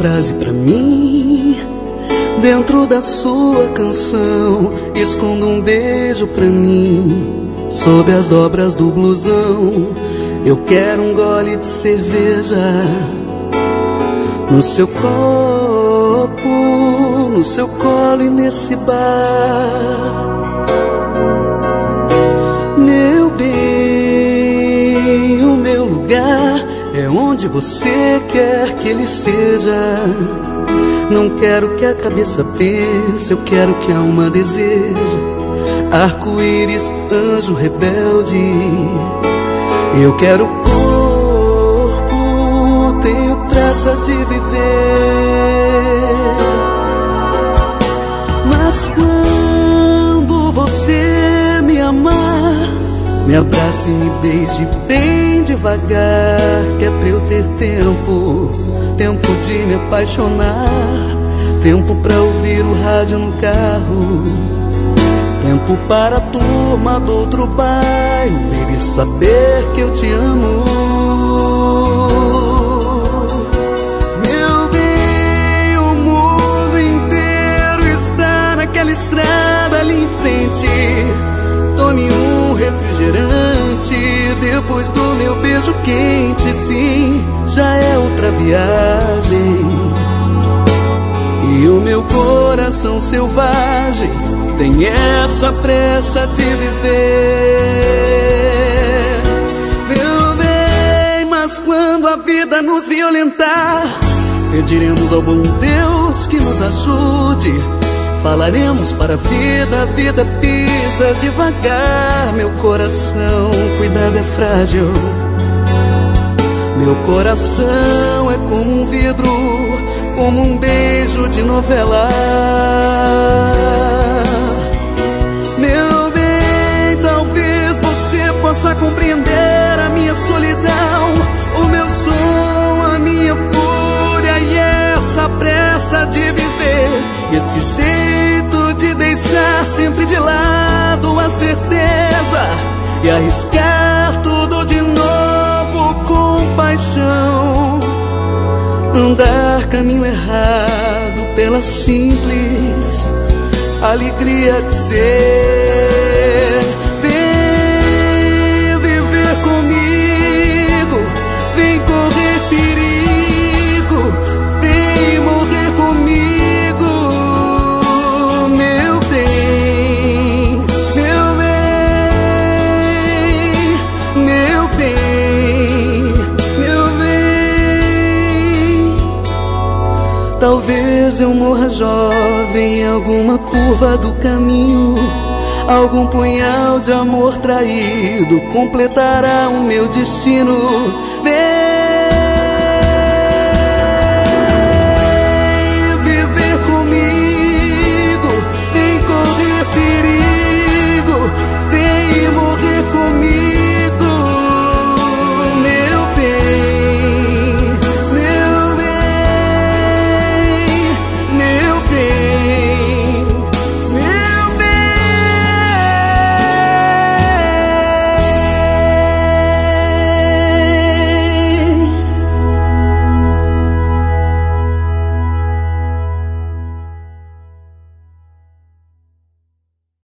frase pra mim. Dentro da sua canção, esconda um beijo pra mim. Sob as dobras do blusão, eu quero um gole de cerveja. No seu copo, no seu colo e nesse bar. Meu bem, o meu lugar é onde você quer que ele seja. Não quero que a cabeça pense, eu quero que a alma deseje. Arco-íris, anjo rebelde. Eu quero corpo, tenho pressa de viver. Mas quando você me amar, me abrace e me beije bem devagar. Que é pra eu ter tempo, tempo de me apaixonar. Tempo pra ouvir o rádio no carro. Tempo para a turma do outro bairro ver e saber que eu te amo. Meu bem, o mundo inteiro está naquela estrada ali em frente. Tome um refrigerante depois do meu beijo quente. Sim, já é outra viagem. E o meu coração selvagem tem essa pressa de viver. Meu bem, mas quando a vida nos violentar, pediremos ao bom Deus que nos ajude. Falaremos para a vida pisa devagar. Meu coração, cuidado, é frágil. Meu coração é como um vidro, como um beijo de novela. Meu bem, talvez você possa compreender a minha solidão, o meu som, a minha fúria e essa pressa de viver. Esse jeito de deixar sempre de lado a certeza e arriscar tudo de novo com paixão. Andar caminho errado pela simples alegria de ser. Vem viver comigo, vem correr perigo, vem morrer comigo. Meu bem, meu bem, meu bem, meu bem. Talvez eu morra jovem em alguma curva do caminho. Algum punhal de amor traído completará o meu destino.